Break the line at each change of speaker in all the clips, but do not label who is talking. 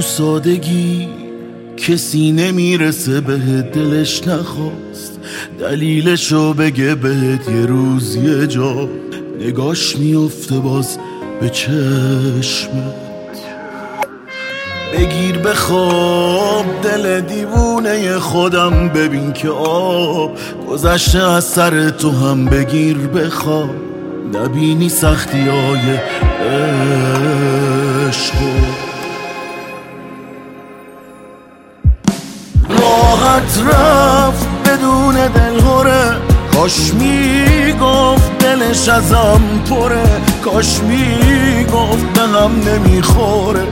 تو سادگی کسی نمیرسه بهت، دلش نخواست دلیلشو بگه بهت، یه روز یه جا نگاش میفته باز به چشمت. بگیر بخواب دل دیوونه خودم، ببین که آب گذشته از سر تو هم. بگیر بخواب نبینی سختی های عشقو. راحت رفت بدون دلهوره، کاش میگفت دلش ازم پره، کاش میگفت به هم نمیخوره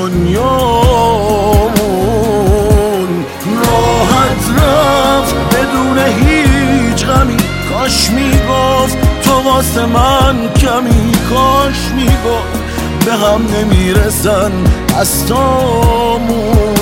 دنیامون. راحت رفت بدون هیچ غمی، کاش میگفت تو واسه من کمی، کاش میگفت به هم نمیرسن دستامون.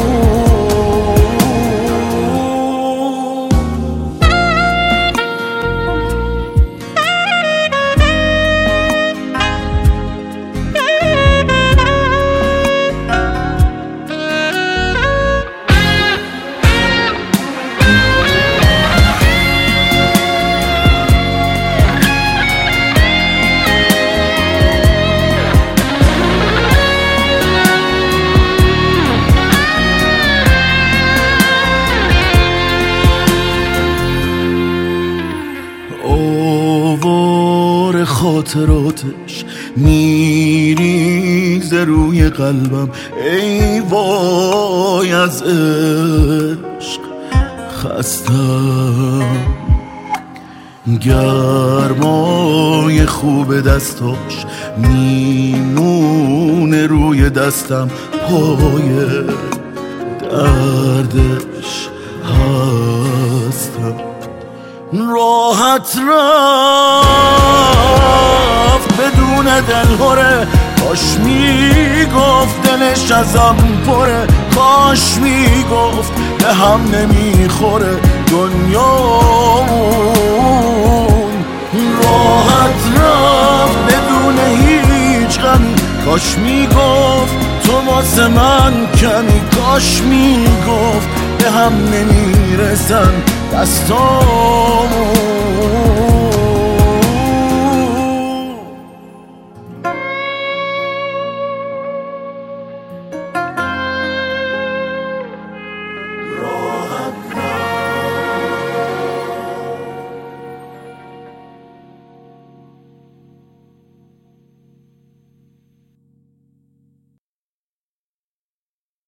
آوار خاطراتش میریزه روی قلبم، ای وای از عشق خستم. گرمای خوب دستاش میمونه روی دستم، پای دردش هستم. راحت رفت بدون دلهوره، کاش میگفت دلش ازم پره، کاش میگفت به هم نمیخوره دنیامون. راحت رفت بدون هیچ غمی، کاش میگفت تو واسه من کمی، کاش میگفت به هم نمیرسن دستامون.